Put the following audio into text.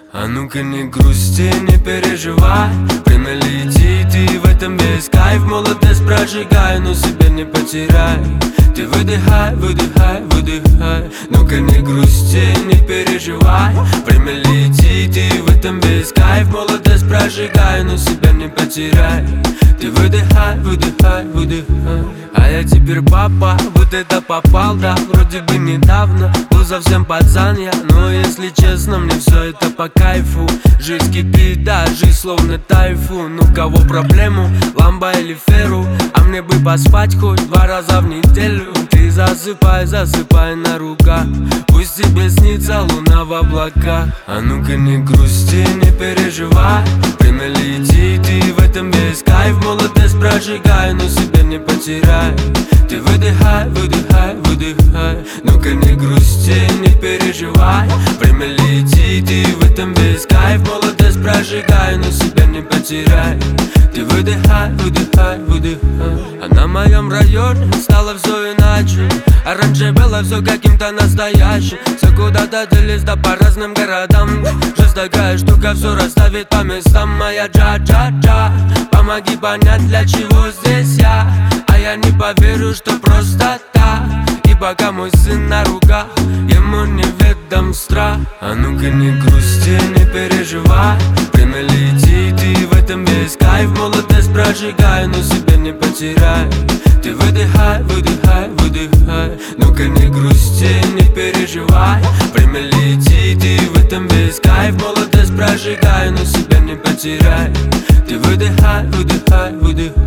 А ну-ка не грусти, не переживай, время летит, и в этом весь кайф. Молодость прожигай, но себя не потеряй. Ты выдыхай, выдыхай, выдыхай. Ну-ка не грусти, не переживай, время летит, и в этом весь кайф. Молодость прожигай, но себя не потеряй. Ты выдыхай, выдыхай, выдыхай. А я теперь папа, вот это попал, да. Вроде бы недавно был совсем пацан я, но если честно, мне все это по кайфу. Жизнь кипит, да, жизнь словно тайфун. У кого проблему, ламбо или феру, а мне бы поспать хоть 2 раза в неделю. Ты засыпай, засыпай на руках, пусть тебе снится луна в облаках. А ну-ка не грусти, не переживай, время летит, и в этом весь кайф. Молодость прожигай, но себя не потеряй. Ты выдыхай, выдыхай, выдыхай. Ну-ка не грусти, не переживай, время летит, и в этом весь кайф. Молодость прожигай, но себя не потеряй. Ты выдыхай, выдыхай, выдыхай. А на моем районе стало все иначе. А раньше было все каким-то настоящим. Все куда-то делись, да по разным городам. Жизнь такая штука, все расставит по местам. Моя джа-джа-джа, помоги понять, для чего здесь я. А я не поверю, что просто так. И пока мой сын на руках, ему неведом страх. А ну-ка не грусти, не переживай, время летит, и в этом весь кайф. Молодость прожигай, но себя не потеряй. Ты выдыхай, выдыхай, выдыхай. Ну-ка не грусти, не переживай, время летит, и в этом весь кайф. Молодость прожигай, но себя не потеряй. Ты выдыхай, выдыхай, выдыхай.